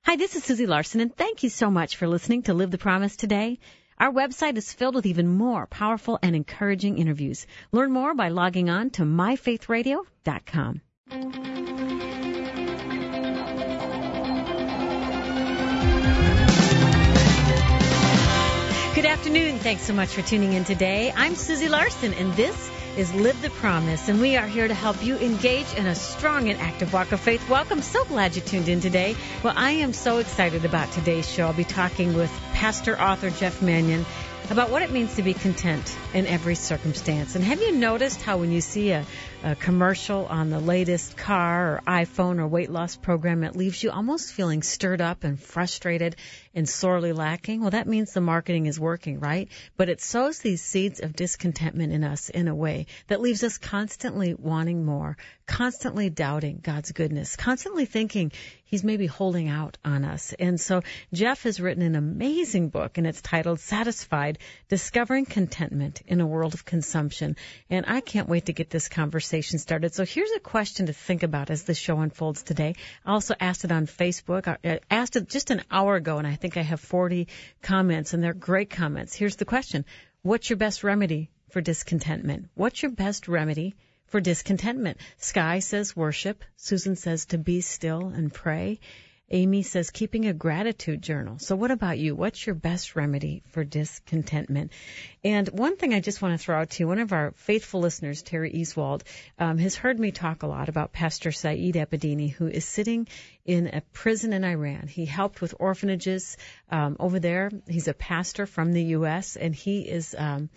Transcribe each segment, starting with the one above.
Hi, this is Susie Larson, and thank you so much for listening to Live the Promise today. Our website is filled with even more powerful and encouraging interviews. Learn more by logging on to myfaithradio.com. Good afternoon. Thanks so much for tuning in today. I'm Susie Larson, and this is Live the Promise, and we are here to help you engage in a strong and active walk of faith. Welcome. So glad you tuned in today. Well, I am so excited about today's show. I'll be talking with pastor, author Jeff Manion about what it means to be content in every circumstance. And have you noticed how when you see a commercial on the latest car or iPhone or weight loss program, it leaves you almost feeling stirred up and frustrated and sorely lacking? Well, that means the marketing is working, right? But it sows these seeds of discontentment in us in a way that leaves us constantly wanting more, constantly doubting God's goodness, constantly thinking He's maybe holding out on us. And so Jeff has written an amazing book, and it's titled Satisfied, Discovering Contentment in a World of Consumption. And I can't wait to get this conversation started. So here's a question to think about as the show unfolds today. I also asked it on Facebook. I asked it just an hour ago, and I think I have 40 comments, and they're great comments. Here's the question. What's your best remedy for discontentment? What's your best remedy for discontentment? Sky says worship. Susan says to be still and pray. Amy says keeping a gratitude journal. So what about you? What's your best remedy for discontentment? And one thing I just want to throw out to you, one of our faithful listeners, Terry Easwald, has heard me talk a lot about Pastor Saeed Abedini, who is sitting in a prison in Iran. He helped with orphanages over there. He's a pastor from the U.S., and he is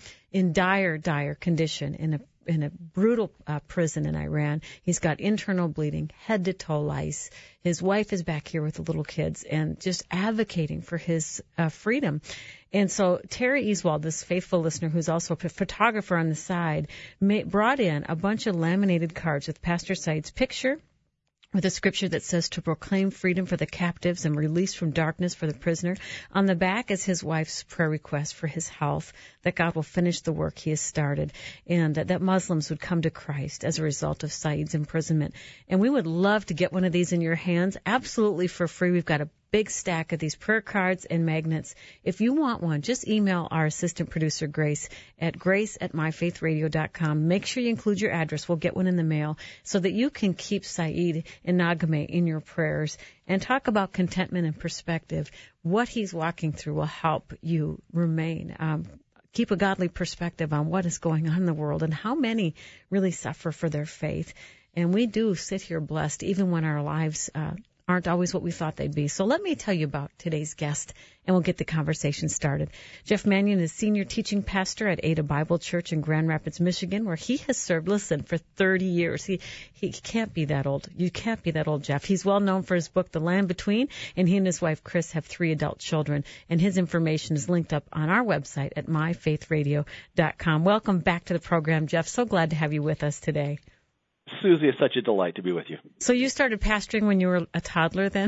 in dire condition in a brutal prison in Iran. He's got internal bleeding, head-to-toe lice. His wife is back here with the little kids and just advocating for his freedom. And so Terry Easwald, this faithful listener who's also a photographer on the side, brought in a bunch of laminated cards with Pastor Saeed's picture, with a scripture that says to proclaim freedom for the captives and release from darkness for the prisoner. On the back is his wife's prayer request for his health, that God will finish the work he has started, and that Muslims would come to Christ as a result of Saeed's imprisonment. And we would love to get one of these in your hands, absolutely for free. We've got a big stack of these prayer cards and magnets. If you want one, just email our assistant producer, Grace at myfaithradio.com. Make sure you include your address. We'll get one in the mail so that you can keep Saeed and Nagame in your prayers and talk about contentment and perspective. What he's walking through will help you remain. Keep a godly perspective on what is going on in the world and how many really suffer for their faith. And we do sit here blessed even when our lives aren't always what we thought they'd be. So let me tell you about today's guest, and we'll get the conversation started. Jeff Manion is senior teaching pastor at Ada Bible Church in Grand Rapids, Michigan, where he has served, for 30 years. He can't be that old. You can't be that old, Jeff. He's well known for his book, The Land Between, and he and his wife, Chris, have 3 adult children, and his information is linked up on our website at myfaithradio.com. Welcome back to the program, Jeff. So glad to have you with us today. Susie, it's such a delight to be with you. So you started pastoring when you were a toddler then?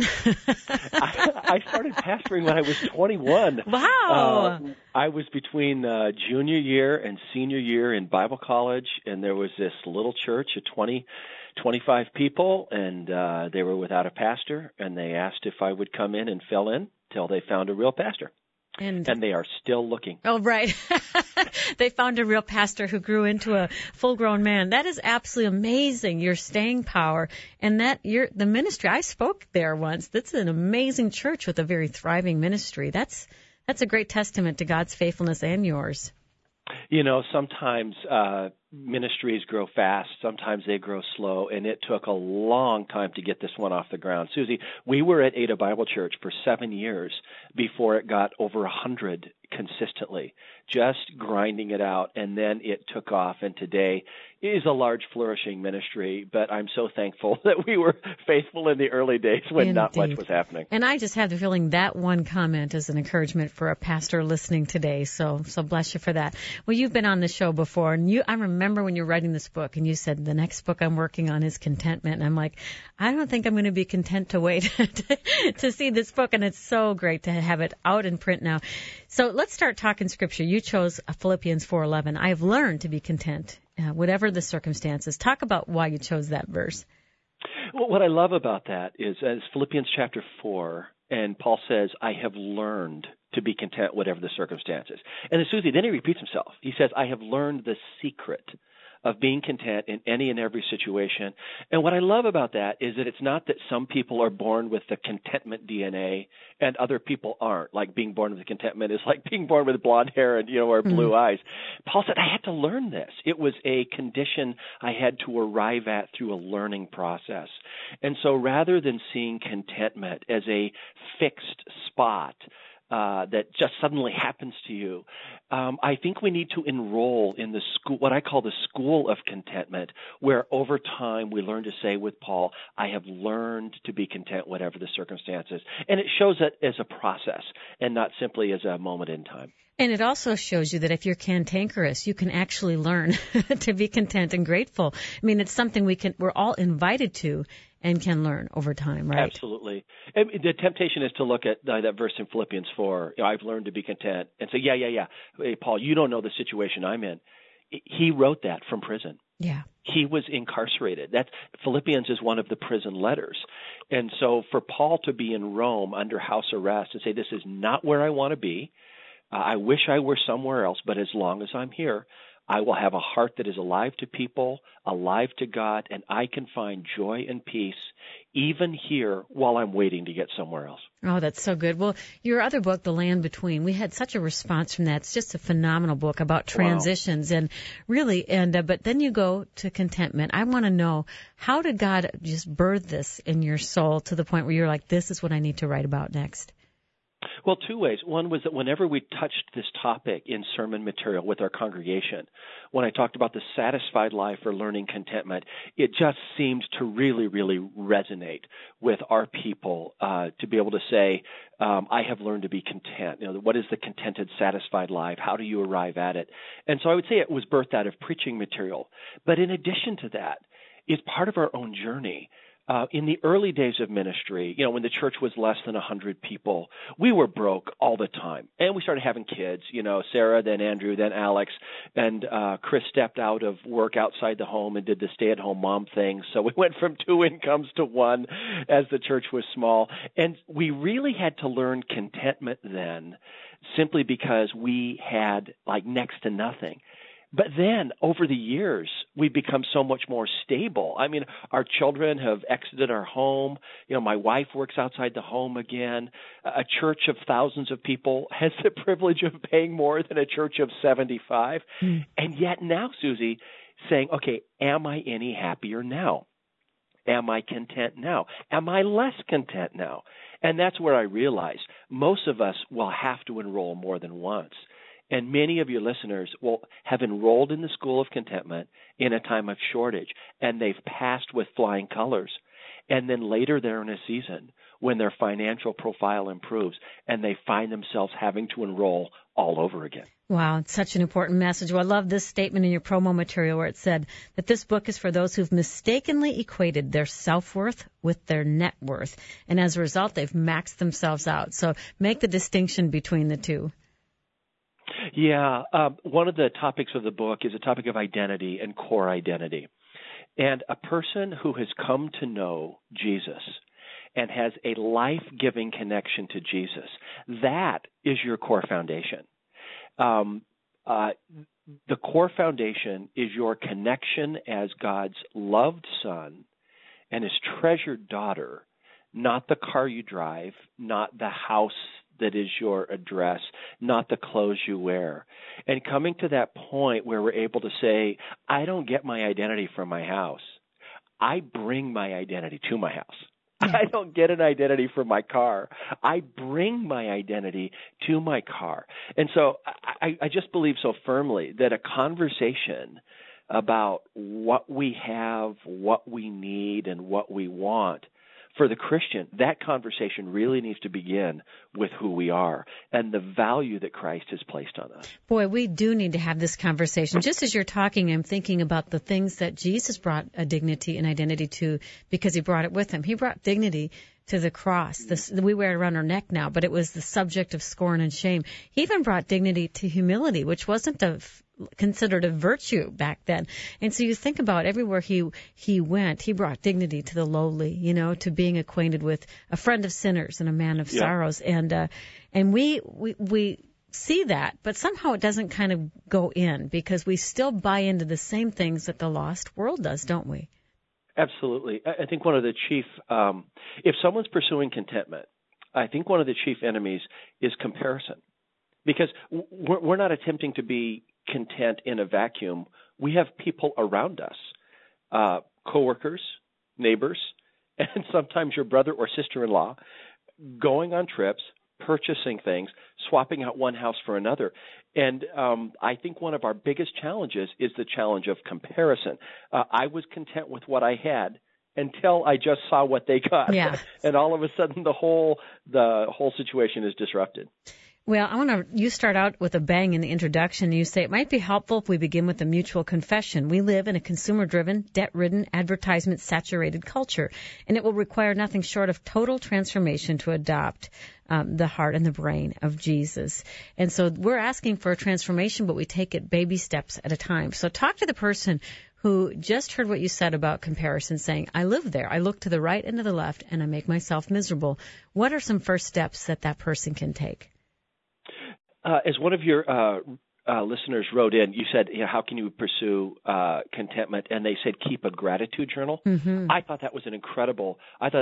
I started pastoring when I was 21. Wow. I was between junior year and senior year in Bible college, and there was this little church of 25 people, and they were without a pastor, and they asked if I would come in and fill in till they found a real pastor. And they are still looking. Oh, right. They found a real pastor who grew into a full-grown man. That is absolutely amazing, your staying power. And the ministry, I spoke there once. That's an amazing church with a very thriving ministry. That's a great testament to God's faithfulness and yours. You know, sometimes ministries grow fast, sometimes they grow slow, and it took a long time to get this one off the ground. Susie, we were at Ada Bible Church for 7 years before it got over 100 consistently, just grinding it out, and then it took off, and today is a large, flourishing ministry, but I'm so thankful that we were faithful in the early days when not much was happening. And I just have the feeling that one comment is an encouragement for a pastor listening today, so bless you for that. Well, you've been on the show before, and I remember when you were writing this book, and you said, the next book I'm working on is contentment, and I'm like, I don't think I'm going to be content to wait to see this book, and it's so great to have it out in print now. So let's start talking Scripture. You chose Philippians 4:11. I have learned to be content, whatever the circumstances. Talk about why you chose that verse. Well, what I love about that is, as Philippians chapter 4 And Paul says, I have learned to be content whatever the circumstances. And then Susie, then he repeats himself. He says, I have learned the secret of being content in any and every situation. And what I love about that is that it's not that some people are born with the contentment DNA and other people aren't. Like being born with the contentment is like being born with blonde hair and, or blue eyes. Paul said, I had to learn this. It was a condition I had to arrive at through a learning process. And so rather than seeing contentment as a fixed spot, that just suddenly happens to you. I think we need to enroll in the school, what I call the school of contentment, where over time we learn to say with Paul, I have learned to be content whatever the circumstances. And it shows it as a process and not simply as a moment in time. And it also shows you that if you're cantankerous, you can actually learn to be content and grateful. I mean, it's something we're all invited to and can learn over time, right? Absolutely. And the temptation is to look at that verse in Philippians 4, I've learned to be content, and say, yeah. Hey, Paul, you don't know the situation I'm in. He wrote that from prison. Yeah. He was incarcerated. Philippians is one of the prison letters. And so for Paul to be in Rome under house arrest and say, this is not where I want to be, I wish I were somewhere else, but as long as I'm here, I will have a heart that is alive to people, alive to God, and I can find joy and peace even here while I'm waiting to get somewhere else. Oh, that's so good. Well, your other book, The Land Between, we had such a response from that. It's just a phenomenal book about transitions. Wow. And really, but then you go to contentment. I want to know, how did God just birth this in your soul to the point where you're like, this is what I need to write about next? Well, two ways. One was that whenever we touched this topic in sermon material with our congregation, when I talked about the satisfied life or learning contentment, it just seemed to really, really resonate with our people to be able to say, I have learned to be content. What is the contented, satisfied life? How do you arrive at it? And so I would say it was birthed out of preaching material. But in addition to that, it's part of our own journey. In the early days of ministry, when the church was less than 100 people, we were broke all the time. And we started having kids, Sarah, then Andrew, then Alex, and Chris stepped out of work outside the home and did the stay-at-home mom thing. So we went from 2 incomes to 1 as the church was small. And we really had to learn contentment then simply because we had next to nothing. But then, over the years, we've become so much more stable. I mean, our children have exited our home. My wife works outside the home again. A church of thousands of people has the privilege of paying more than a church of 75. And yet now, Susie, saying, okay, am I any happier now? Am I content now? Am I less content now? And that's where I realize most of us will have to enroll more than once. And many of your listeners will have enrolled in the school of contentment in a time of shortage, and they've passed with flying colors. And then later they're in a season when their financial profile improves, and they find themselves having to enroll all over again. Wow, it's such an important message. Well, I love this statement in your promo material where it said that this book is for those who've mistakenly equated their self-worth with their net worth. And as a result, they've maxed themselves out. So make the distinction between the two. Yeah, one of the topics of the book is a topic of identity and core identity. And a person who has come to know Jesus and has a life-giving connection to Jesus, that is your core foundation. The core foundation is your connection as God's loved son and his treasured daughter, not the car you drive, not the house that is your address, not the clothes you wear. And coming to that point where we're able to say, I don't get my identity from my house. I bring my identity to my house. I don't get an identity from my car. I bring my identity to my car. And so I just believe so firmly that a conversation about what we have, what we need, and what we want, for the Christian, that conversation really needs to begin with who we are and the value that Christ has placed on us. Boy, we do need to have this conversation. Just as you're talking, I'm thinking about the things that Jesus brought a dignity and identity to because he brought it with him. He brought dignity to the cross. We wear it around our neck now, but it was the subject of scorn and shame. He even brought dignity to humility, which wasn't considered a virtue back then. And so you think about everywhere he went, he brought dignity to the lowly, to being acquainted with a friend of sinners and a man of sorrows. And we see that, but somehow it doesn't kind of go in because we still buy into the same things that the lost world does, don't we? Absolutely. I think one of the chief, if someone's pursuing contentment, I think one of the chief enemies is comparison, because we're not attempting to be content in a vacuum. We have people around us, coworkers, neighbors, and sometimes your brother or sister-in-law going on trips, purchasing things, swapping out one house for another. And I think one of our biggest challenges is the challenge of comparison. I was content with what I had until I just saw what they got. Yeah. And all of a sudden the whole situation is disrupted. Well, you start out with a bang in the introduction. You say it might be helpful if we begin with a mutual confession. We live in a consumer-driven, debt-ridden, advertisement-saturated culture, and it will require nothing short of total transformation to adopt the heart and the brain of Jesus. And so we're asking for a transformation, but we take it baby steps at a time. So talk to the person who just heard what you said about comparison, saying, I live there. I look to the right and to the left, and I make myself miserable. What are some first steps that person can take? As one of your listeners wrote in, you said, how can you pursue contentment? And they said, keep a gratitude journal. Mm-hmm. I thought that was an incredible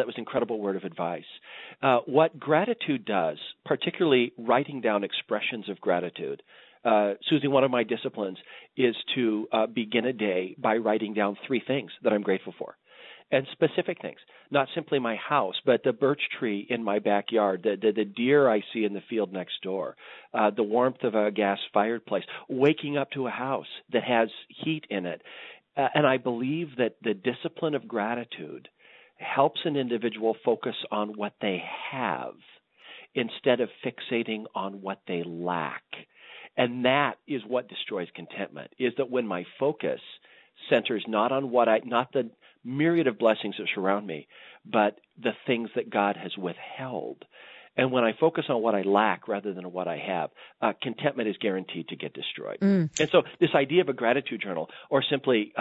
word of advice. What gratitude does, particularly writing down expressions of gratitude. Susie, one of my disciplines is to begin a day by writing down 3 things that I'm grateful for. And specific things, not simply my house, but the birch tree in my backyard, the deer I see in the field next door, the warmth of a gas-fired place, waking up to a house that has heat in it. And I believe that the discipline of gratitude helps an individual focus on what they have instead of fixating on what they lack. And that is what destroys contentment, is that when my focus centers not the myriad of blessings that surround me, but the things that God has withheld. And when I focus on what I lack rather than what I have, contentment is guaranteed to get destroyed. And so this idea of a gratitude journal, or simply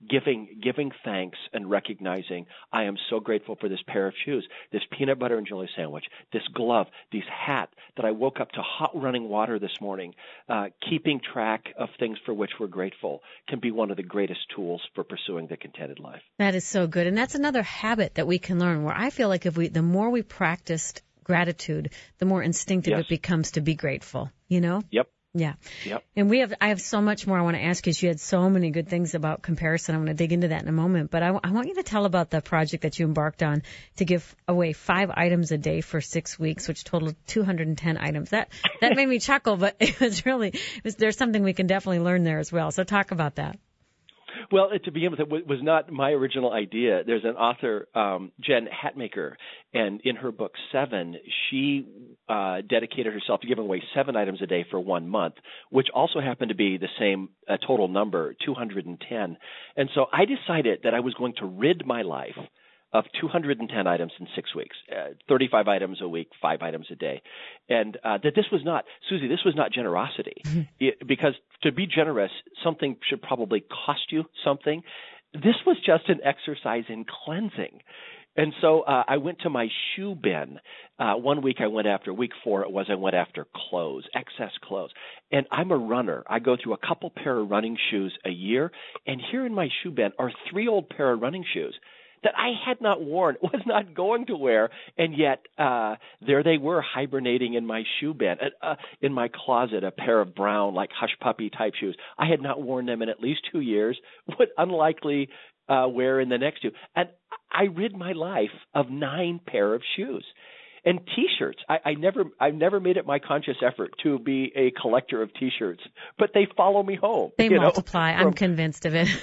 giving thanks and recognizing, I am so grateful for this pair of shoes, this peanut butter and jelly sandwich, this glove, this hat, that I woke up to hot running water this morning, keeping track of things for which we're grateful can be one of the greatest tools for pursuing the contented life. That is so good. And that's another habit that we can learn, where I feel like the more we practiced gratitude, the more instinctive it becomes to be grateful, Yep. Yeah. Yep. And I have so much more I want to ask you. You had so many good things about comparison. I want to dig into that in a moment, but I want you to tell about the project that you embarked on to give away 5 items a day for 6 weeks, which totaled 210 items. That made me chuckle, but there's something we can definitely learn there as well. So talk about that. Well, to begin with, it was not my original idea. There's an author, Jen Hatmaker, and in her book 7, she dedicated herself to giving away 7 items a day for 1 month, which also happened to be the same total number, 210. And so I decided that I was going to rid my life of 210 items in 6 weeks, 35 items a week, 5 items a day. And that this was not, Susie, this was not generosity. Because to be generous, something should probably cost you something. This was just an exercise in cleansing. And so I went to my shoe bin. 1 week I went after, week 4 I went after clothes, excess clothes. And I'm a runner. I go through a couple pair of running shoes a year. And here in my shoe bin are 3 old pair of running shoes that I had not worn, was not going to wear, and yet there they were hibernating in my shoe bin, in my closet, a pair of brown, like hush puppy type shoes. I had not worn them in at least 2 years, would unlikely wear in the next 2. And I rid my life of 9 pair of shoes. And T-shirts. I've never made it my conscious effort to be a collector of T-shirts, but they follow me home. They multiply. I'm convinced of it.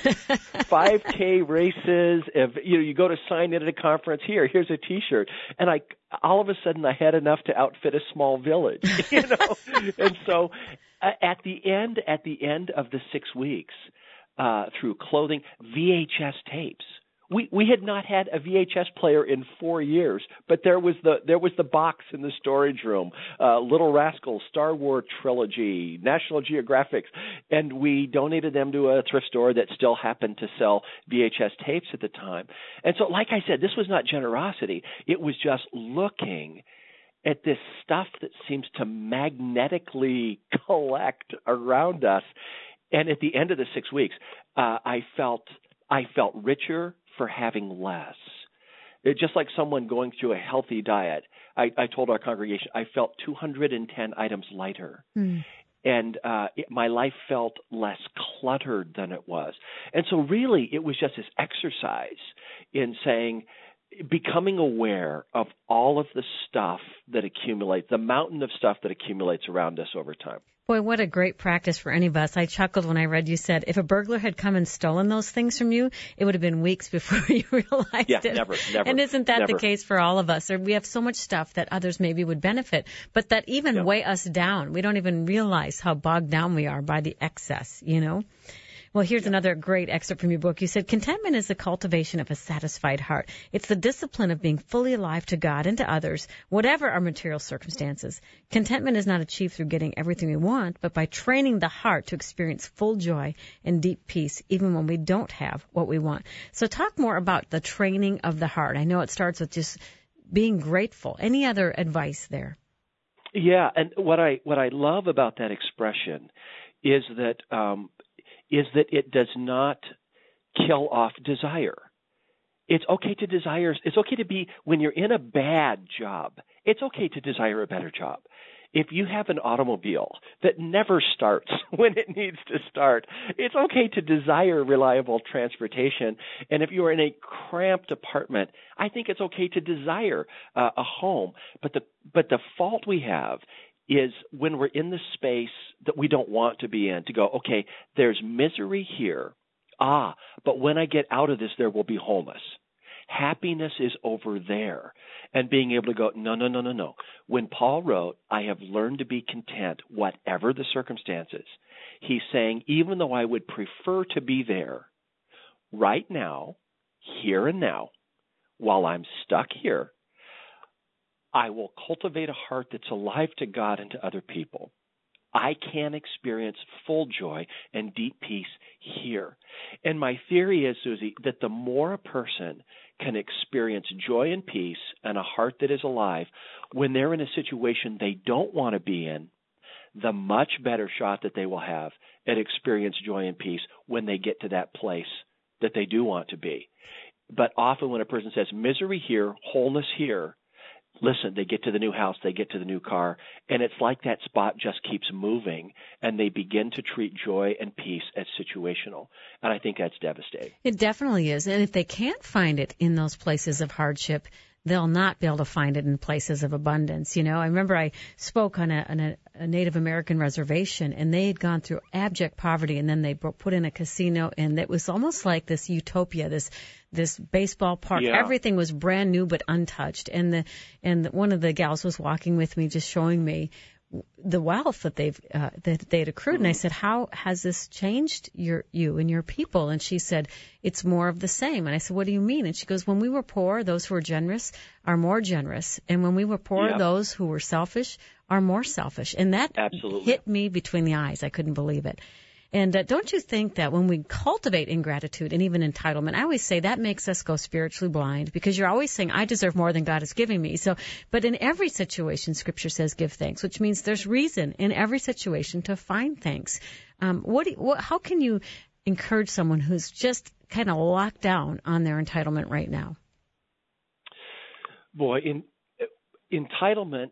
5K races. If you go to sign in at a conference, here's a T-shirt, and all of a sudden I had enough to outfit a small village. And so at the end of the 6 weeks, through clothing, VHS tapes We had not had a VHS player in 4 years, but there was the box in the storage room, Little Rascals, Star Wars trilogy, National Geographics, and we donated them to a thrift store that still happened to sell VHS tapes at the time. And so, like I said, this was not generosity. It was just looking at this stuff that seems to magnetically collect around us. And at the end of the 6 weeks, I felt richer for having less. It's just like someone going through a healthy diet. I told our congregation I felt 210 items lighter. And my life felt less cluttered than it was. And so really it was just this exercise in saying, becoming aware of all of the stuff that accumulates, the mountain of stuff that accumulates around us over time. Boy, what a great practice for any of us. I chuckled when I read you said if a burglar had come and stolen those things from you, it would have been weeks before you realized it. Yeah, never. And isn't that never. the case for all of us? We have so much stuff that others maybe would benefit, but that even weigh us down. We don't even realize how bogged down we are by the excess, you know? Well, here's another great excerpt from your book. You said, contentment is the cultivation of a satisfied heart. It's the discipline of being fully alive to God and to others, whatever our material circumstances. Contentment is not achieved through getting everything we want, but by training the heart to experience full joy and deep peace, even when we don't have what we want. So talk more about the training of the heart. I know it starts with just being grateful. Any other advice there? Yeah, and what I love about that expression is that it does not kill off desire. It's okay to desire. It's okay to be, when you're in a bad job, it's okay to desire a better job. If you have an automobile that never starts when it needs to start, it's okay to desire reliable transportation. And if you're in a cramped apartment, I think it's okay to desire a home. But the fault we have is when we're in the space that we don't want to be in, to go, okay, there's misery here. But when I get out of this, there will be wholeness. Happiness is over there. And being able to go, no. When Paul wrote, I have learned to be content, whatever the circumstances, he's saying, even though I would prefer to be there right now, here and now, while I'm stuck here, I will cultivate a heart that's alive to God and to other people. I can experience full joy and deep peace here. And my theory is, Susie, that the more a person can experience joy and peace and a heart that is alive when they're in a situation they don't want to be in, the much better shot that they will have at experience joy and peace when they get to that place that they do want to be. But often when a person says misery here, wholeness here, listen, they get to the new house, they get to the new car, and it's like that spot just keeps moving, and they begin to treat joy and peace as situational. And I think that's devastating. It definitely is. And if they can't find it in those places of hardship, they'll not be able to find it in places of abundance. You know, I remember I spoke on a Native American reservation, and they had gone through abject poverty, and then they put in a casino, and it was almost like this utopia, this baseball park. Yeah. Everything was brand new but untouched. And one of the gals was walking with me, just showing me the wealth that they'd accrued. And I said, how has this changed you and your people? And she said, it's more of the same. And I said, what do you mean? And she goes, when we were poor, those who were generous are more generous. And when we were poor, those who were selfish are more selfish. And that hit me between the eyes. I couldn't believe it. And don't you think that when we cultivate ingratitude and even entitlement, I always say that makes us go spiritually blind, because you're always saying, I deserve more than God is giving me. So, but in every situation, Scripture says give thanks, which means there's reason in every situation to find thanks. How can you encourage someone who's just kind of locked down on their entitlement right now? Boy, entitlement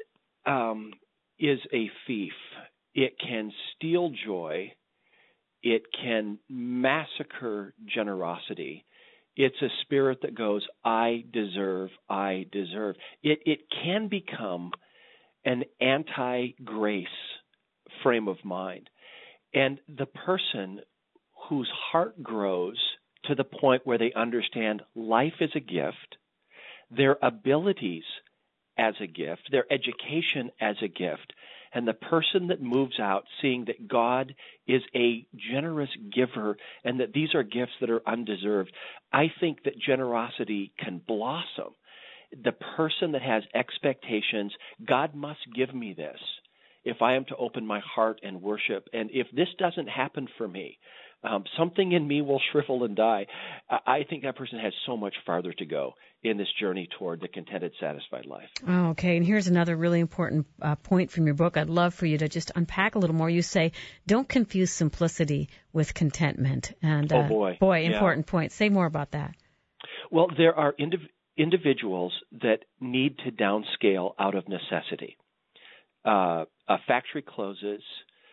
is a thief. It can steal joy. It can massacre generosity. It's a spirit that goes, I deserve, I deserve. It can become an anti-grace frame of mind. And the person whose heart grows to the point where they understand life is a gift, their abilities as a gift, their education as a gift, and the person that moves out seeing that God is a generous giver and that these are gifts that are undeserved, I think that generosity can blossom. The person that has expectations, God must give me this if I am to open my heart and worship. And if this doesn't happen for me, something in me will shrivel and die. I think that person has so much farther to go in this journey toward the contented, satisfied life. Oh, okay, and here's another really important point from your book. I'd love for you to just unpack a little more. You say, don't confuse simplicity with contentment. And important point. Say more about that. Well, there are individuals that need to downscale out of necessity. A factory closes,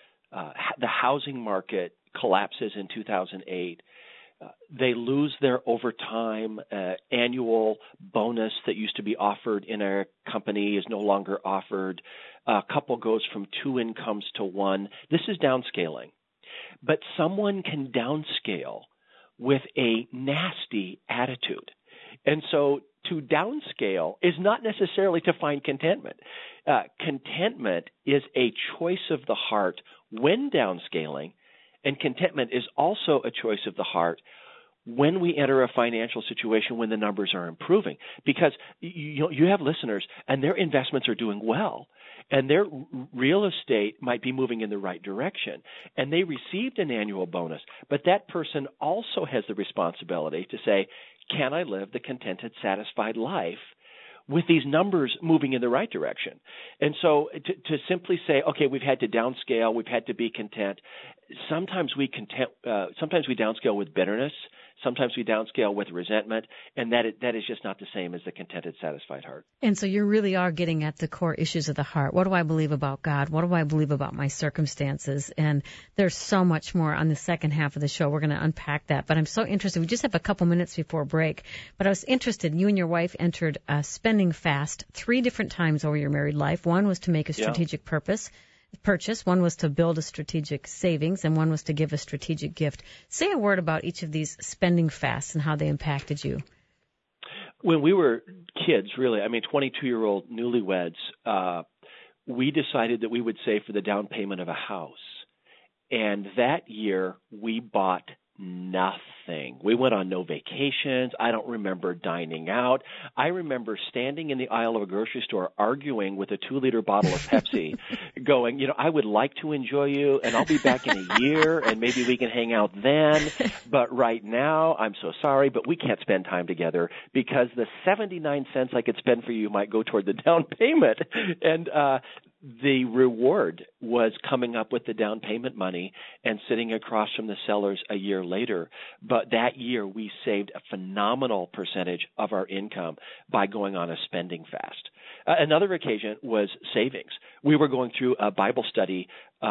the housing market collapses in 2008. They lose their overtime annual bonus that used to be offered in a company is no longer offered. A couple goes from 2 incomes to 1. This is downscaling. But someone can downscale with a nasty attitude. And so to downscale is not necessarily to find contentment. Contentment is a choice of the heart when downscaling, and contentment is also a choice of the heart when we enter a financial situation when the numbers are improving. Because you have listeners, and their investments are doing well, and their real estate might be moving in the right direction, and they received an annual bonus. But that person also has the responsibility to say, can I live the contented, satisfied life with these numbers moving in the right direction? And so to simply say, okay, we've had to downscale, we've had to be content, sometimes we downscale with bitterness, sometimes we downscale with resentment, and that is just not the same as the contented, satisfied heart. And so you really are getting at the core issues of the heart. What do I believe about God? What do I believe about my circumstances? And there's so much more on the second half of the show. We're going to unpack that. But I'm so interested. We just have a couple minutes before break. But I was interested. You and your wife entered a spending fast 3 different times over your married life. One was to make a strategic purchase. One was to build a strategic savings, and one was to give a strategic gift. Say a word about each of these spending fasts and how they impacted you. When we were kids, really, 22-year-old newlyweds, we decided that we would save for the down payment of a house. And that year, we bought nothing. We went on no vacations. I don't remember dining out. I remember standing in the aisle of a grocery store arguing with a 2-liter bottle of Pepsi, going, I would like to enjoy you, and I'll be back in a year, and maybe we can hang out then. But right now, I'm so sorry, but we can't spend time together because the 79 cents I could spend for you might go toward the down payment. And the reward was coming up with the down payment money and sitting across from the sellers a year later. But that year, we saved a phenomenal percentage of our income by going on a spending fast. Another occasion was savings. We were going through a Bible study,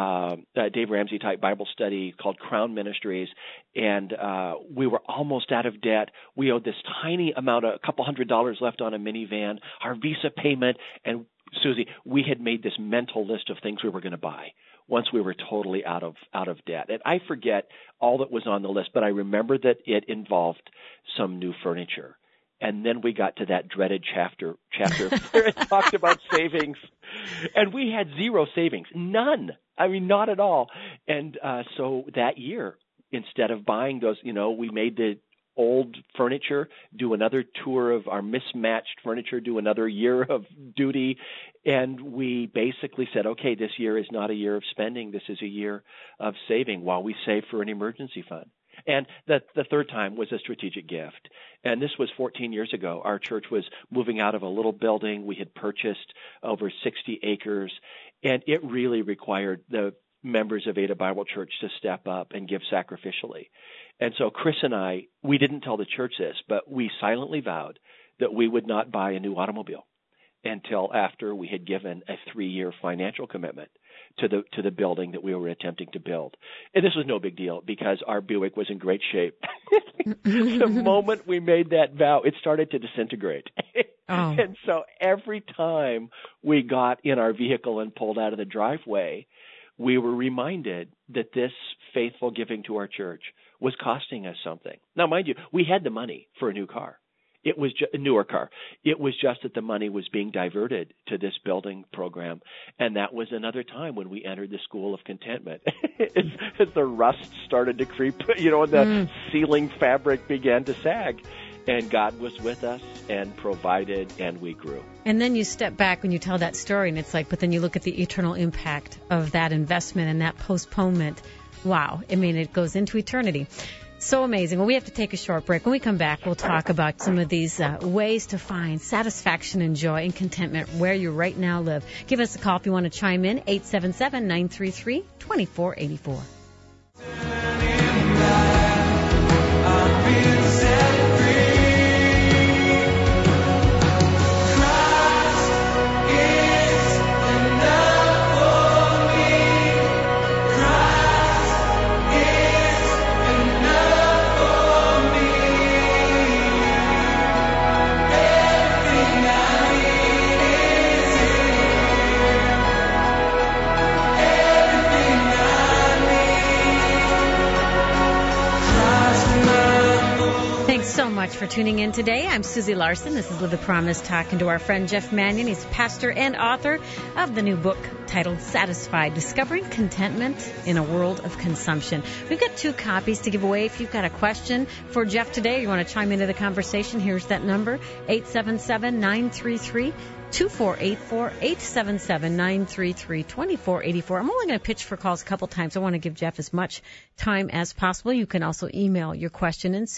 Dave Ramsey type Bible study called Crown Ministries, and we were almost out of debt. We owed this tiny amount, a couple $100 left on a minivan, our Visa payment, and Susie, we had made this mental list of things we were going to buy once we were totally out of debt. And I forget all that was on the list, but I remember that it involved some new furniture. And then we got to that dreaded chapter where it talked about savings. And we had zero savings. None. Not at all. And so that year, instead of buying those, we made the old furniture, do another tour of our mismatched furniture, do another year of duty. And we basically said, okay, this year is not a year of spending. This is a year of saving while we save for an emergency fund. And the third time was a strategic gift. And this was 14 years ago. Our church was moving out of a little building. We had purchased over 60 acres, and it really required the members of Ada Bible Church to step up and give sacrificially. And so Chris and I, we didn't tell the church this, but we silently vowed that we would not buy a new automobile until after we had given a 3-year financial commitment to the building that we were attempting to build. And this was no big deal because our Buick was in great shape. The moment we made that vow, it started to disintegrate. Oh. And so every time we got in our vehicle and pulled out of the driveway, we were reminded that this faithful giving to our church was costing us something. Now, mind you, we had the money for a new car. It was a newer car. It was just that the money was being diverted to this building program. And that was another time when we entered the school of contentment. as the rust started to creep, the ceiling fabric began to sag. And God was with us and provided, and we grew. And then you step back when you tell that story, and it's like, but then you look at the eternal impact of that investment and that postponement. Wow. I mean, it goes into eternity. So amazing. Well, we have to take a short break. When we come back, we'll talk about some of these ways to find satisfaction and joy and contentment where you right now live. Give us a call if you want to chime in, 877-933-2484. So much for tuning in today. I'm Susie Larson. This is Live the Promise, talking to our friend Jeff Manion. He's pastor and author of the new book titled Satisfied, Discovering Contentment in a World of Consumption. We've got 2 copies to give away. If you've got a question for Jeff today, or you want to chime into the conversation, here's that number, 877-933-2484, 877-933-2484. I'm only going to pitch for calls a couple times. I want to give Jeff as much time as possible. You can also email your question in,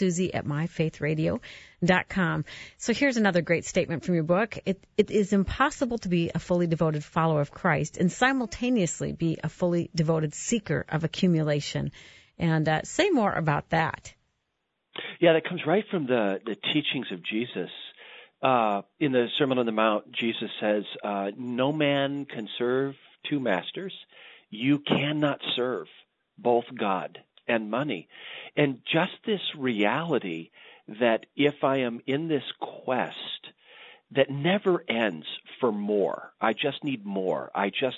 Susie@myfaithradio.com. So here's another great statement from your book. It is impossible to be a fully devoted follower of Christ and simultaneously be a fully devoted seeker of accumulation. And say more about that. Yeah, that comes right from the teachings of Jesus. In the Sermon on the Mount, Jesus says, no man can serve 2 masters. You cannot serve both God and money. And just this reality that if I am in this quest that never ends for more, I just need more,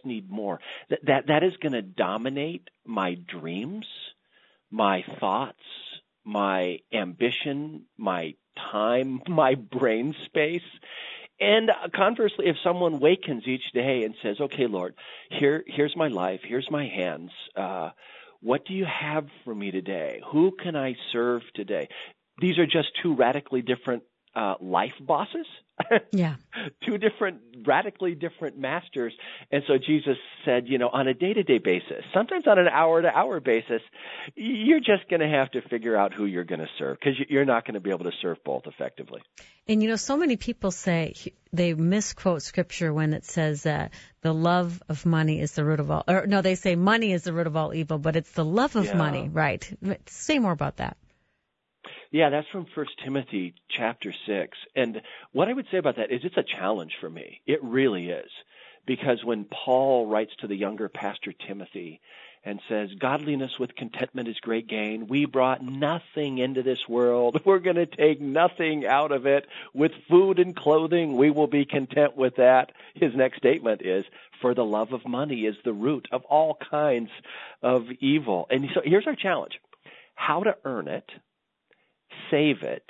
that is going to dominate my dreams, my thoughts, my ambition, my time, my brain space. And conversely, if someone wakens each day and says, okay, Lord, here's my life, here's my hands, what do you have for me today? Who can I serve today? These are just 2 radically different life bosses. Yeah. 2 radically different masters. And so Jesus said, on a day-to-day basis, sometimes on an hour-to-hour basis, you're just going to have to figure out who you're going to serve, because you're not going to be able to serve both effectively. And, so many people say they misquote Scripture when it says the love of money is the root of all, or no, they say money is the root of all evil, but it's the love of money, right? Say more about that. Yeah, that's from 1 Timothy chapter 6. And what I would say about that is it's a challenge for me. It really is. Because when Paul writes to the younger pastor Timothy and says, godliness with contentment is great gain. We brought nothing into this world. We're going to take nothing out of it. With food and clothing, we will be content with that. His next statement is, for the love of money is the root of all kinds of evil. And so here's our challenge. How to earn it, save it,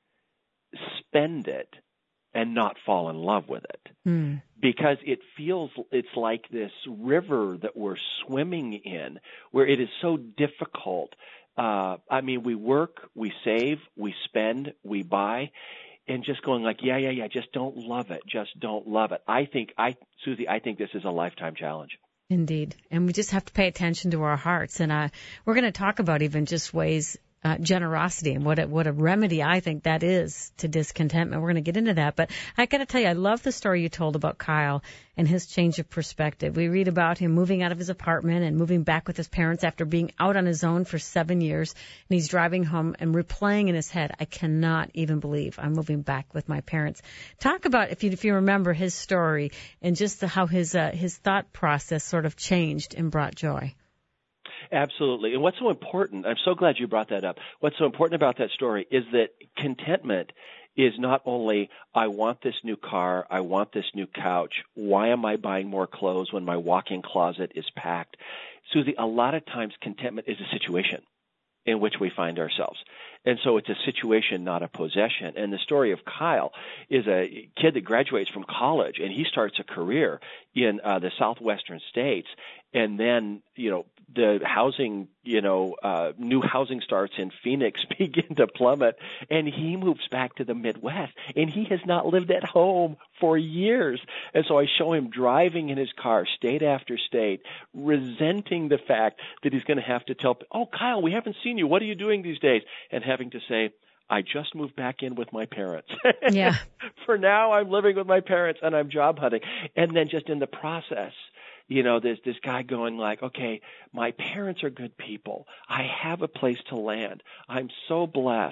spend it, and not fall in love with it. Because it's like this river that we're swimming in, where it is so difficult. We work, we save, we spend, we buy, and just going like, just don't love it. Just don't love it. Susie, I think this is a lifetime challenge. Indeed. And we just have to pay attention to our hearts. And we're going to talk about even just ways, generosity and what a remedy I think that is to discontentment. We're going to get into that. But I got to tell you, I love the story you told about Kyle and his change of perspective. We read about him moving out of his apartment and moving back with his parents after being out on his own for 7 years. And he's driving home and replaying in his head, I cannot even believe I'm moving back with my parents. Talk about, if you remember his story and just how his thought process sort of changed and brought joy. Absolutely. And what's so important, I'm so glad you brought that up. What's so important about that story is that contentment is not only, I want this new car, I want this new couch, why am I buying more clothes when my walk-in closet is packed? Susie, a lot of times contentment is a situation in which we find ourselves. And so it's a situation, not a possession. And the story of Kyle is a kid that graduates from college, and he starts a career in the southwestern states. And then, the housing, new housing starts in Phoenix begin to plummet, and he moves back to the Midwest, and he has not lived at home for years. And so I show him driving in his car state after state, resenting the fact that he's going to have to tell, oh, Kyle, we haven't seen you. What are you doing these days? And having to say, I just moved back in with my parents. Yeah. For now, I'm living with my parents and I'm job hunting. And then just in the process, there's this guy going like, okay, my parents are good people. I have a place to land. I'm so blessed.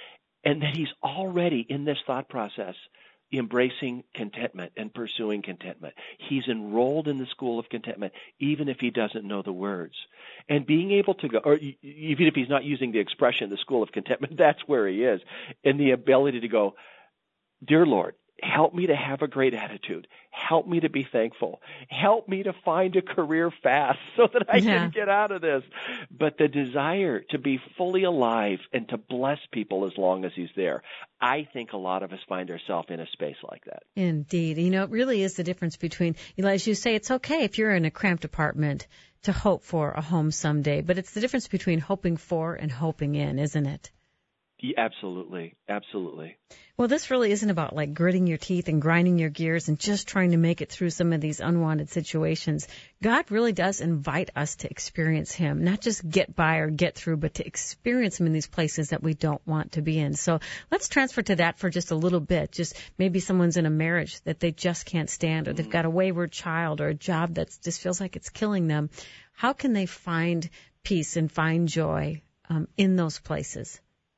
And then he's already in this thought process embracing contentment and pursuing contentment. He's enrolled in the school of contentment, even if he doesn't know the words. And being able to go, or even if he's not using the expression, the school of contentment, that's where he is. And the ability to go, dear Lord, help me to have a great attitude. Help me to be thankful. Help me to find a career fast so that I can get out of this. But the desire to be fully alive and to bless people as long as he's there, I think a lot of us find ourselves in a space like that. Indeed. It really is the difference between, as you say, it's okay if you're in a cramped apartment to hope for a home someday, but it's the difference between hoping for and hoping in, isn't it? Yeah, absolutely. Absolutely. Well, this really isn't about like gritting your teeth and grinding your gears and just trying to make it through some of these unwanted situations. God really does invite us to experience him, not just get by or get through, but to experience him in these places that we don't want to be in. So let's transfer to that for just a little bit. Just maybe someone's in a marriage that they just can't stand, or they've got a wayward child, or a job that just feels like it's killing them. How can they find peace and find joy in those places?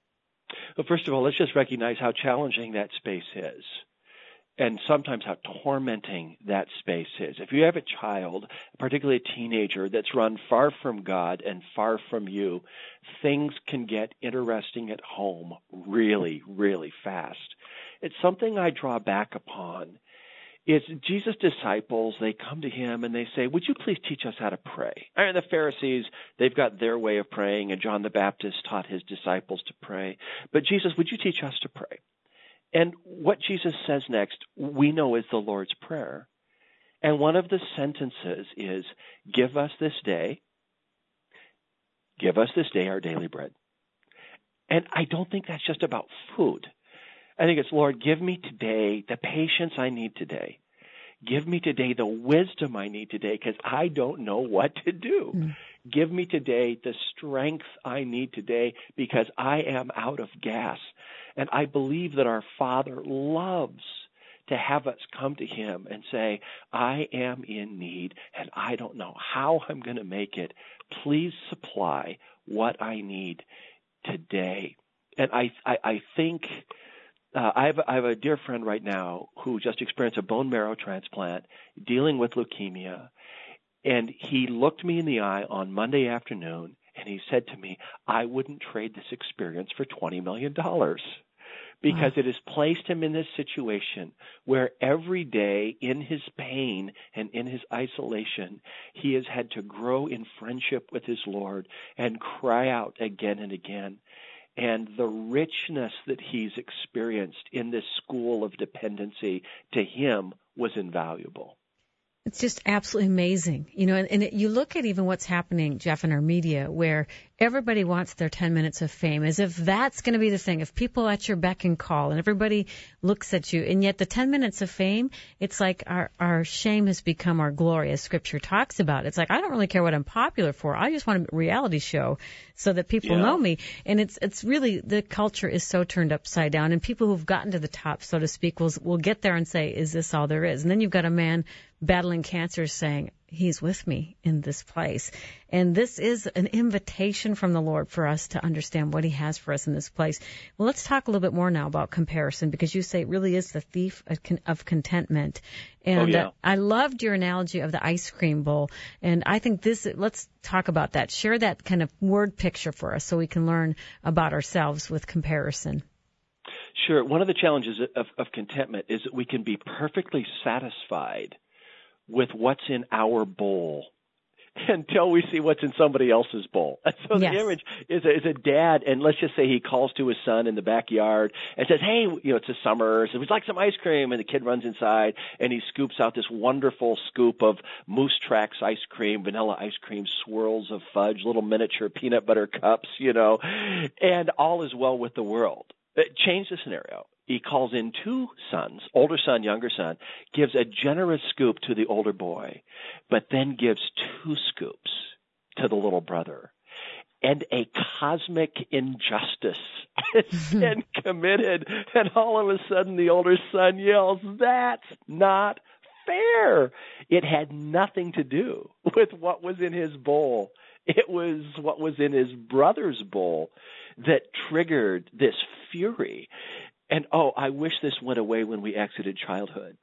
Well, first of all, let's just recognize how challenging that space is, and sometimes how tormenting that space is. If you have a child, particularly a teenager, that's run far from God and far from you, things can get interesting at home really, really fast. It's something I draw back upon. It's Jesus' disciples, they come to him and they say, would you please teach us how to pray? I mean, the Pharisees, they've got their way of praying, and John the Baptist taught his disciples to pray. But Jesus, would you teach us to pray? And what Jesus says next, we know is the Lord's Prayer. And one of the sentences is, give us this day our daily bread. And I don't think that's just about food. I think it's, Lord, give me today the patience I need today. Give me today the wisdom I need today, because I don't know what to do. Give me today the strength I need today, because I am out of gas. And I believe that our Father loves to have us come to him and say, I am in need, and I don't know how I'm going to make it. Please supply what I need today. And I think... I have a dear friend right now who just experienced a bone marrow transplant, dealing with leukemia, and he looked me in the eye on Monday afternoon, and he said to me, I wouldn't trade this experience for $20 million, because it has placed him in this situation where every day in his pain and in his isolation, he has had to grow in friendship with his Lord and cry out again and again. And the richness that he's experienced in this school of dependency to him was invaluable. It's just absolutely amazing. You look at even what's happening, Jeff, in our media, where everybody wants their 10 minutes of fame, as if that's going to be the thing. If people at your beck and call and everybody looks at you, and yet the 10 minutes of fame, it's like our shame has become our glory, as Scripture talks about. It's like, I don't really care what I'm popular for. I just want a reality show so that people know me. And it's really, the culture is so turned upside down, and people who've gotten to the top, so to speak, will get there and say, is this all there is? And then you've got a man battling cancer saying, he's with me in this place. And this is an invitation from the Lord for us to understand what he has for us in this place. Well, let's talk a little bit more now about comparison, because you say it really is the thief of contentment. And I loved your analogy of the ice cream bowl. And I think let's talk about that. Share that kind of word picture for us so we can learn about ourselves with comparison. Sure. One of the challenges of contentment is that we can be perfectly satisfied with what's in our bowl until we see what's in somebody else's bowl. And so the image is a dad, and let's just say he calls to his son in the backyard and says, hey, it's the summer, so we'd like some ice cream, and the kid runs inside, and he scoops out this wonderful scoop of Moose Tracks ice cream, vanilla ice cream, swirls of fudge, little miniature peanut butter cups, and all is well with the world. Change the scenario. He calls in two sons, older son, younger son, gives a generous scoop to the older boy, but then gives 2 scoops to the little brother. And a cosmic injustice has been committed, and all of a sudden the older son yells, "That's not fair." It had nothing to do with what was in his bowl. It was what was in his brother's bowl that triggered this fury. And, I wish this went away when we exited childhood,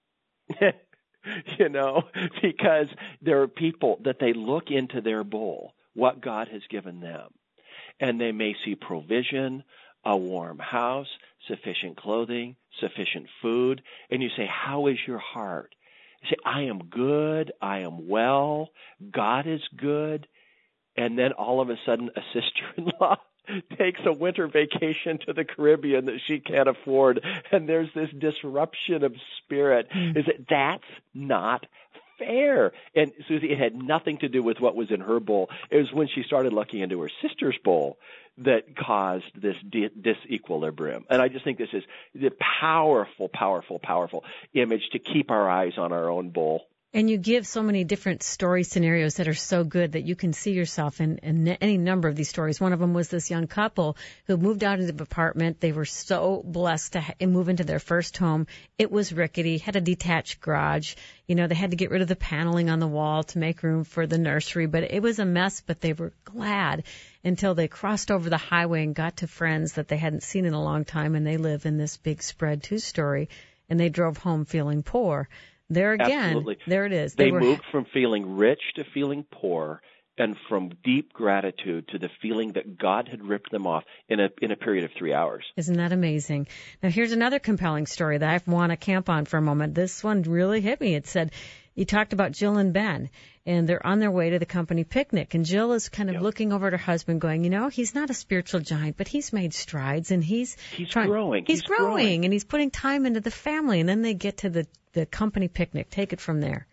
because there are people that they look into their bowl, what God has given them, and they may see provision, a warm house, sufficient clothing, sufficient food, and you say, how is your heart? You say, I am good, I am well, God is good, and then all of a sudden a sister-in-law takes a winter vacation to the Caribbean that she can't afford, and there's this disruption of spirit. That's not fair. And Susie, it had nothing to do with what was in her bowl. It was when she started looking into her sister's bowl that caused this disequilibrium. And I just think this is the powerful, powerful, powerful image to keep our eyes on our own bowl. And you give so many different story scenarios that are so good that you can see yourself in any number of these stories. One of them was this young couple who moved out of the apartment. They were so blessed to move into their first home. It was rickety, had a detached garage. They had to get rid of the paneling on the wall to make room for the nursery. But it was a mess, but they were glad until they crossed over the highway and got to friends that they hadn't seen in a long time. And they live in this big spread 2-story, and they drove home feeling poor. There again, absolutely. There it is. They moved from feeling rich to feeling poor, and from deep gratitude to the feeling that God had ripped them off in a period of 3 hours. Isn't that amazing? Now, here's another compelling story that I want to camp on for a moment. This one really hit me. It said, you talked about Jill and Ben, and they're on their way to the company picnic. And Jill is kind of looking over at her husband going, he's not a spiritual giant, but he's made strides, and he's growing. He's growing, and he's putting time into the family. And then they get to the company picnic. Take it from there.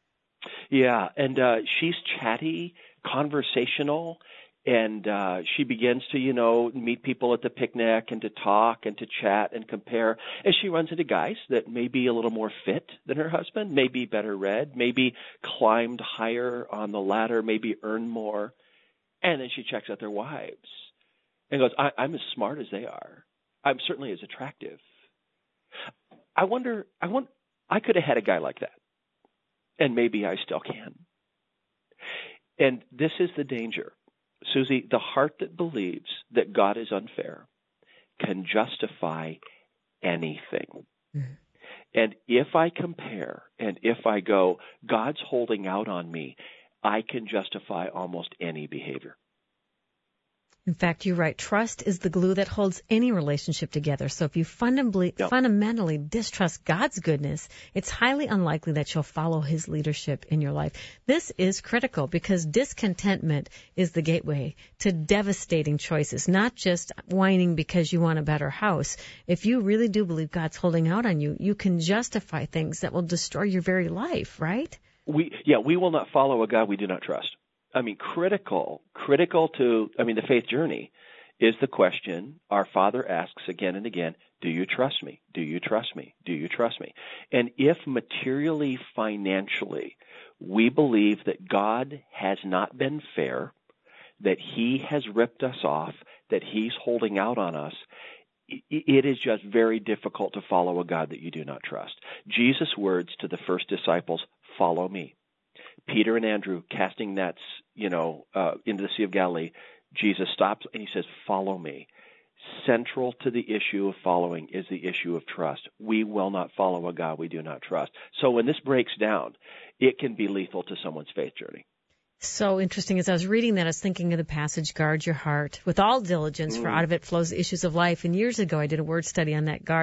Yeah, and she's chatty, conversational, and she begins to, meet people at the picnic and to talk and to chat and compare. And she runs into guys that may be a little more fit than her husband, maybe better read, maybe climbed higher on the ladder, maybe earned more. And then she checks out their wives and goes, I'm as smart as they are. I'm certainly as attractive. I could have had a guy like that, and maybe I still can. And this is the danger. Susie, the heart that believes that God is unfair can justify anything. Mm-hmm. And if I compare and if I go, God's holding out on me, I can justify almost any behavior. In fact, you're right. Trust is the glue that holds any relationship together. So if you fundamentally distrust God's goodness, it's highly unlikely that you'll follow his leadership in your life. This is critical because discontentment is the gateway to devastating choices, not just whining because you want a better house. If you really do believe God's holding out on you, you can justify things that will destroy your very life, right? We will not follow a God we do not trust. Critical to, the faith journey is the question our Father asks again and again, do you trust me? Do you trust me? Do you trust me? And if materially, financially, we believe that God has not been fair, that he has ripped us off, that he's holding out on us, it is just very difficult to follow a God that you do not trust. Jesus' words to the first disciples, follow me. Peter and Andrew casting nets, into the Sea of Galilee, Jesus stops and he says, follow me. Central to the issue of following is the issue of trust. We will not follow a God we do not trust. So when this breaks down, it can be lethal to someone's faith journey. So interesting. As I was reading that, I was thinking of the passage, guard your heart with all diligence, for out of it flows the issues of life. And years ago, I did a word study on that. Guard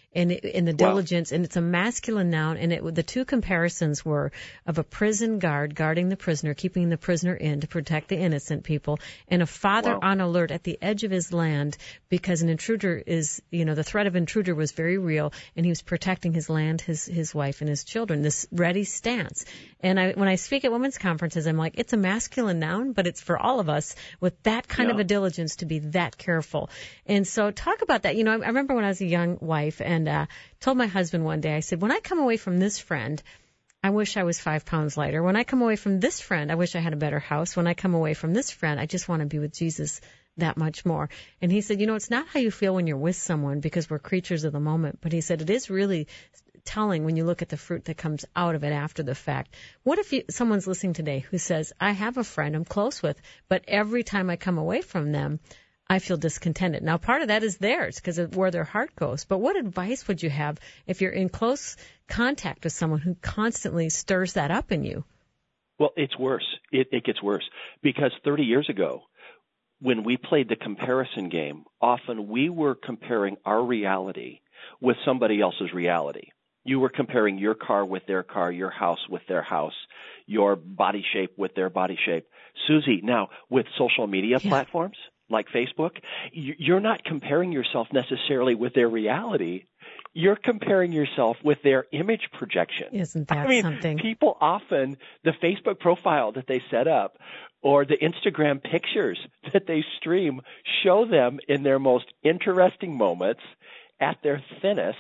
and the diligence, and it's a masculine noun, and the two comparisons were of a prison guard guarding the prisoner, keeping the prisoner in to protect the innocent people, and a father on alert at the edge of his land because an intruder the threat of intruder was very real, and he was protecting his land, his wife, and his children, this ready stance. And when I speak at women's conferences, I'm like, it's a masculine noun, but it's for all of us with that kind of a diligence to be that careful. And so talk about that. I remember when I was a young wife and told my husband one day, I said, when I come away from this friend, I wish I was 5 pounds lighter. When I come away from this friend, I wish I had a better house. When I come away from this friend, I just want to be with Jesus that much more. And he said, it's not how you feel when you're with someone because we're creatures of the moment. But he said, it is really telling when you look at the fruit that comes out of it after the fact. What if someone's listening today who says, I have a friend I'm close with, but every time I come away from them, I feel discontented. Now, part of that is theirs because of where their heart goes. But what advice would you have if you're in close contact with someone who constantly stirs that up in you? Well, it's worse. It gets worse because 30 years ago, when we played the comparison game, often we were comparing our reality with somebody else's reality. You were comparing your car with their car, your house with their house, your body shape with their body shape. Susie, now with social media platforms like Facebook, you're not comparing yourself necessarily with their reality. You're comparing yourself with their image projection. Isn't that something? People often, the Facebook profile that they set up or the Instagram pictures that they stream show them in their most interesting moments at their thinnest.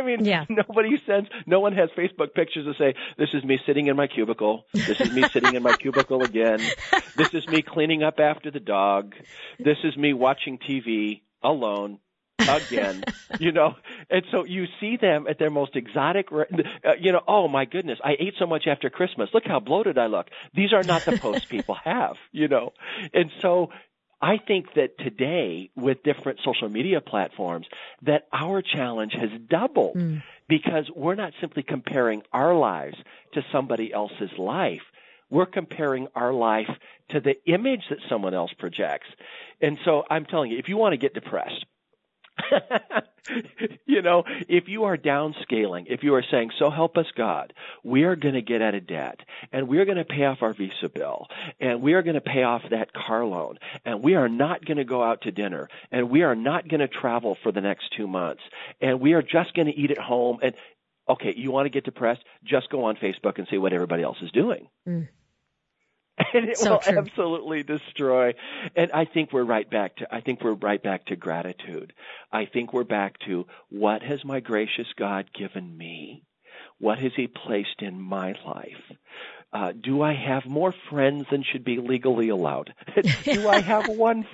No one has Facebook pictures that say, this is me sitting in my cubicle. This is me sitting in my cubicle again. This is me cleaning up after the dog. This is me watching TV alone again, And so you see them at their most exotic, oh my goodness, I ate so much after Christmas. Look how bloated I look. These are not the posts people have, And so I think that today with different social media platforms that our challenge has doubled because we're not simply comparing our lives to somebody else's life. We're comparing our life to the image that someone else projects. And so I'm telling you, if you want to get depressed, if you are downscaling, if you are saying, so help us God, we are going to get out of debt and we are going to pay off our Visa bill and we are going to pay off that car loan and we are not going to go out to dinner and we are not going to travel for the next 2 months and we are just going to eat at home. And okay, you want to get depressed? Just go on Facebook and see what everybody else is doing. And it will absolutely destroy. And I think we're right back to gratitude. I think we're back to what has my gracious God given me? What has he placed in my life? Do I have more friends than should be legally allowed? Do I have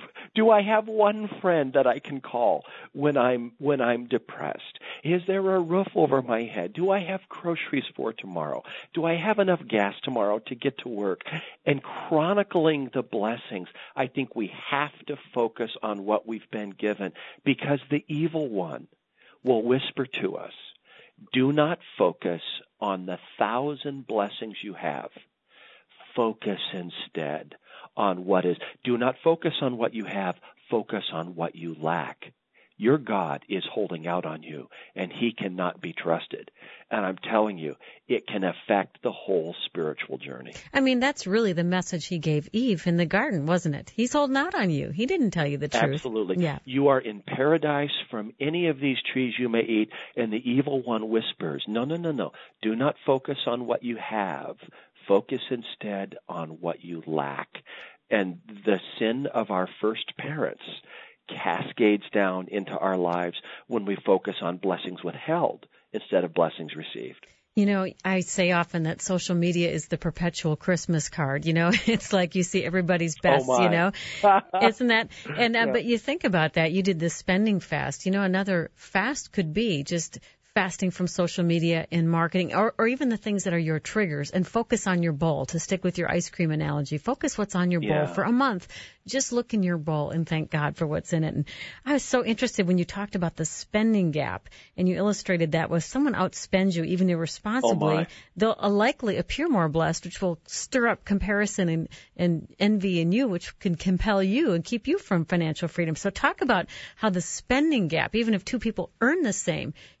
one friend that I can call when I'm depressed? Is there a roof over my head? Do I have groceries for tomorrow? Do I have enough gas tomorrow to get to work? And chronicling the blessings, I think we have to focus on what we've been given because the evil one will whisper to us, do not focus on the 1,000 blessings you have. Focus instead on what is. Do not focus on what you have. Focus on what you lack. Your God is holding out on you, and he cannot be trusted. And I'm telling you, it can affect the whole spiritual journey. That's really the message he gave Eve in the garden, wasn't it? He's holding out on you. He didn't tell you the truth. Absolutely. Yeah. You are in paradise from any of these trees you may eat, and the evil one whispers, no. Do not focus on what you have. Focus instead on what you lack. And the sin of our first parents cascades down into our lives when we focus on blessings withheld instead of blessings received. I say often that social media is the perpetual Christmas card. It's like you see everybody's best, Isn't that? And but you think about that. You did this spending fast. Another fast could be just fasting from social media and marketing, or even the things that are your triggers, and focus on your bowl. To stick with your ice cream analogy, focus what's on your bowl for a month. Just look in your bowl and thank God for what's in it. And I was so interested when you talked about the spending gap, and you illustrated that when someone outspends you, even irresponsibly, they'll likely appear more blessed, which will stir up comparison and envy in you, which can compel you and keep you from financial freedom. So talk about how the spending gap, even if two people earn the same,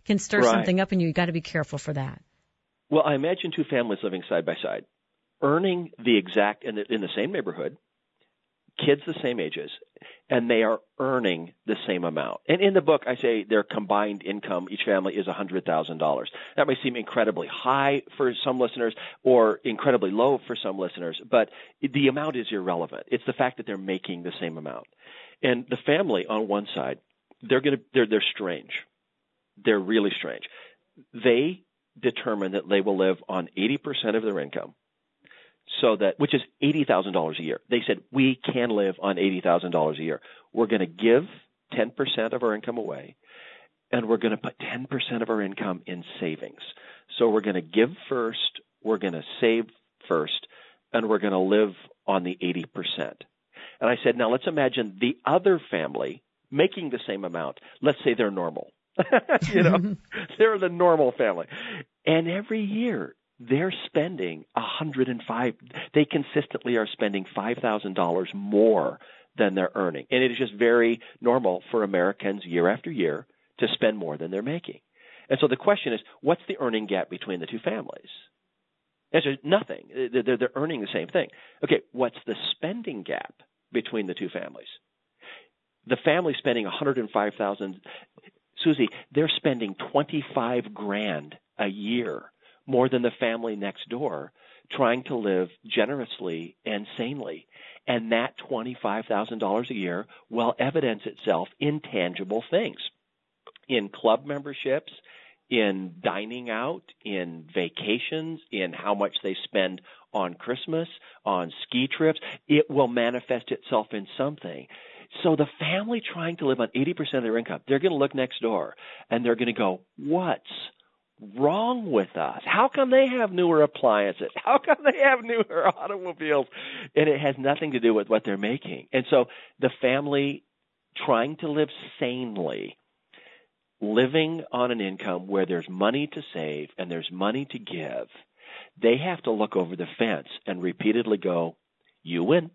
can stir Right. something up in you. You got to be careful for that. Well, I imagine two families living side by side, earning the exact in the same neighborhood, kids the same ages, and they are earning the same amount. And in the book, I say their combined income, each family, is $100,000. That may seem incredibly high for some listeners or incredibly low for some listeners, but the amount is irrelevant. It's the fact that they're making the same amount. And the family on one side, they're strange. They're really strange. They determine that they will live on 80% of their income. Which is $80,000 a year. They said, we can live on $80,000 a year. We're going to give 10% of our income away, and we're going to put 10% of our income in savings. So we're going to give first, we're going to save first, and we're going to live on the 80%. And I said, now let's imagine the other family making the same amount. Let's say they're normal. They're the normal family. And every year, they're spending they consistently are spending $5,000 more than they're earning. And it is just very normal for Americans year after year to spend more than they're making. And so the question is, what's the earning gap between the two families? The answer is nothing. They're earning the same thing. Okay, what's the spending gap between the two families? The family spending $105,000, Susie, they're spending $25,000 a year more than the family next door, trying to live generously and sanely. And that $25,000 a year will evidence itself in tangible things, in club memberships, in dining out, in vacations, in how much they spend on Christmas, on ski trips. It will manifest itself in something. So the family trying to live on 80% of their income, they're going to look next door and they're going to go, what's wrong with us? How come they have newer appliances? How come they have newer automobiles? And it has nothing to do with what they're making. And so the family trying to live sanely, living on an income where there's money to save and there's money to give, they have to look over the fence and repeatedly go, you win.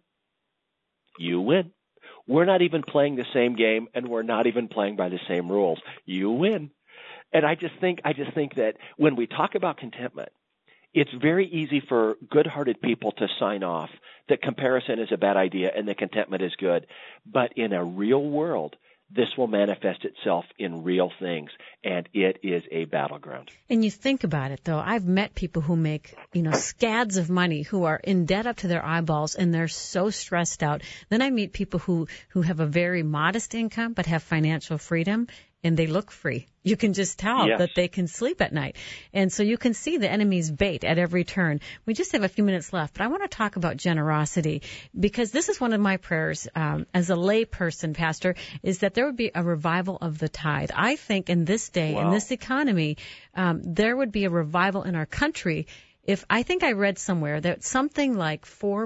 You win. We're not even playing the same game, and we're not even playing by the same rules. You win. And I just think that when we talk about contentment, it's very easy for good-hearted people to sign off that comparison is a bad idea and that contentment is good. But in a real world, this will manifest itself in real things, and it is a battleground. And you think about it, though. I've met people who make, scads of money, who are in debt up to their eyeballs, and they're so stressed out. Then I meet people who have a very modest income but have financial freedom, and they look free. You can just tell that they can sleep at night. And so you can see the enemy's bait at every turn. We just have a few minutes left, but I want to talk about generosity, because this is one of my prayers as a lay person, Pastor, is that there would be a revival of the tithe. I think in this day, in this economy, there would be a revival in our country. I think I read somewhere that something like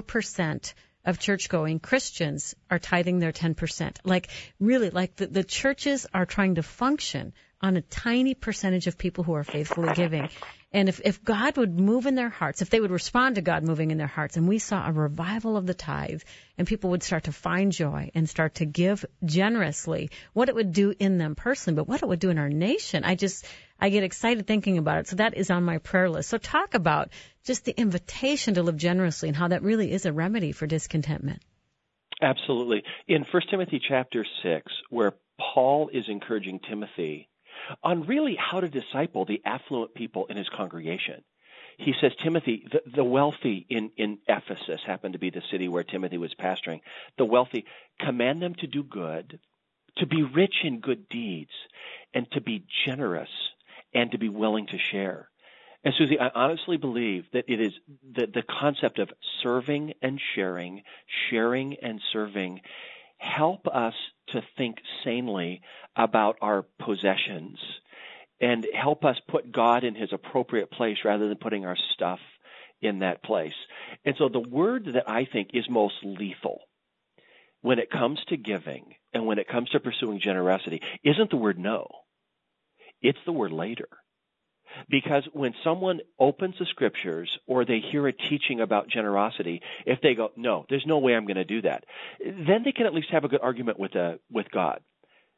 4% of church-going Christians are tithing their 10%. The churches are trying to function on a tiny percentage of people who are faithfully giving. And if God would move in their hearts, if they would respond to God moving in their hearts, and we saw a revival of the tithe, and people would start to find joy and start to give generously, what it would do in them personally, but what it would do in our nation. I get excited thinking about it. So that is on my prayer list. So talk about just the invitation to live generously and how that really is a remedy for discontentment. Absolutely. In 1 Timothy chapter 6, where Paul is encouraging Timothy on really how to disciple the affluent people in his congregation, he says, Timothy, the wealthy in Ephesus happened to be the city where Timothy was pastoring. The wealthy, command them to do good, to be rich in good deeds, and to be generous, and to be willing to share. And Susie, I honestly believe that it is the concept of serving and sharing and serving help us to think sanely about our possessions and help us put God in his appropriate place rather than putting our stuff in that place. And so the word that I think is most lethal when it comes to giving and when it comes to pursuing generosity isn't the word no. It's the word later. Because when someone opens the scriptures or they hear a teaching about generosity, if they go, no, there's no way I'm going to do that, then they can at least have a good argument with God.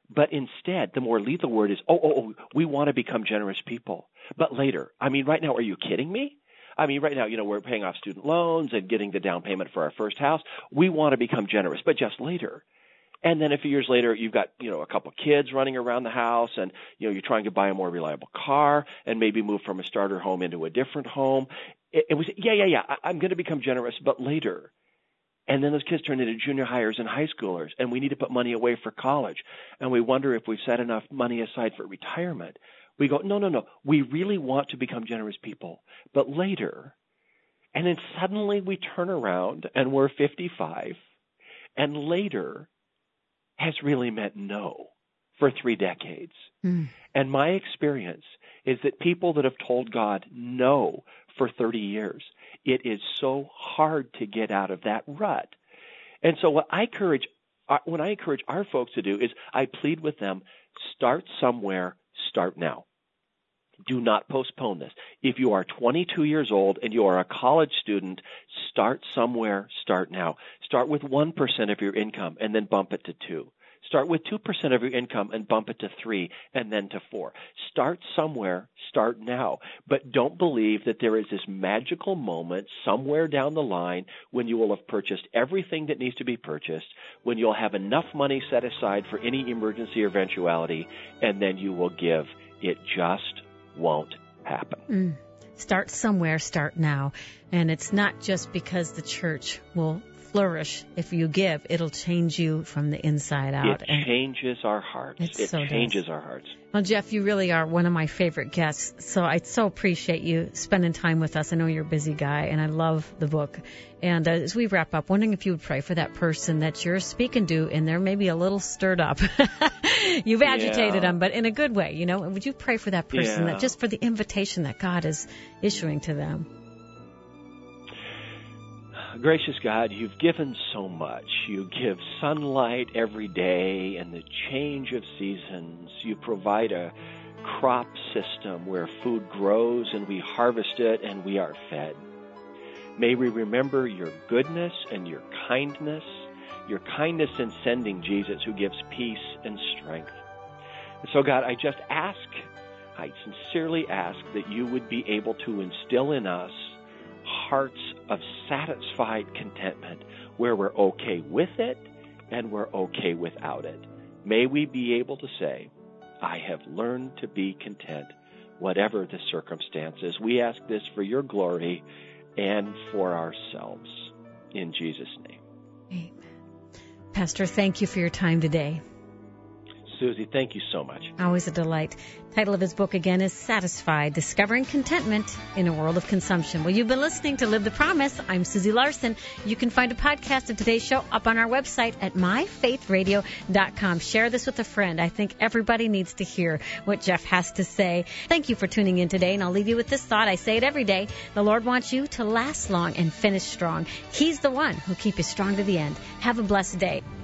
But instead, the more lethal word is, we want to become generous people. But later, I mean, right now, are you kidding me? I mean, right now, we're paying off student loans and getting the down payment for our first house. We want to become generous, but just later. And then a few years later, you've got, a couple kids running around the house and, you're trying to buy a more reliable car and maybe move from a starter home into a different home. It was, I'm going to become generous, but later. And then those kids turn into junior hires and high schoolers, and we need to put money away for college. And we wonder if we've set enough money aside for retirement. We go, no. We really want to become generous people, but later. And then suddenly we turn around and we're 55, and later has really meant no for 3 decades. And my experience is that people that have told God no for 30 years, it is so hard to get out of that rut. And so when I encourage our folks to do is I plead with them, start somewhere, start now. Do not postpone this. If you are 22 years old and you are a college student, start somewhere, start now. Start with 1% of your income and then bump it to 2. Start with 2% of your income and bump it to 3 and then to 4. Start somewhere, start now. But don't believe that there is this magical moment somewhere down the line when you will have purchased everything that needs to be purchased, when you'll have enough money set aside for any emergency or eventuality, and then you will give. It just won't happen. Start somewhere, start now. And it's not just because the church will flourish if you give. It'll change you from the inside out. It changes our hearts. It changes our hearts. Well, Jeff, you really are one of my favorite guests, so I so appreciate you spending time with us. I know you're a busy guy, and I love the book. And as we wrap up, wondering if you would pray for that person that you're speaking to, and they're maybe a little stirred up. You've agitated them, but in a good way, And would you pray for that person, that just for the invitation that God is issuing to them? Gracious God, you've given so much. You give sunlight every day and the change of seasons. You provide a crop system where food grows and we harvest it and we are fed. May we remember your goodness and your kindness in sending Jesus, who gives peace and strength. And so, God, I sincerely ask that you would be able to instill in us hearts of satisfied contentment where we're okay with it and we're okay without it. May we be able to say, I have learned to be content, whatever the circumstances. We ask this for your glory and for ourselves. In Jesus' name. Amen. Pastor, thank you for your time today. Susie, thank you so much. Always a delight. Title of his book again is Satisfied, Discovering Contentment in a World of Consumption. Well, you've been listening to Live the Promise. I'm Susie Larson. You can find a podcast of today's show up on our website at myfaithradio.com. Share this with a friend. I think everybody needs to hear what Jeff has to say. Thank you for tuning in today, and I'll leave you with this thought. I say it every day. The Lord wants you to last long and finish strong. He's the one who'll keep you strong to the end. Have a blessed day.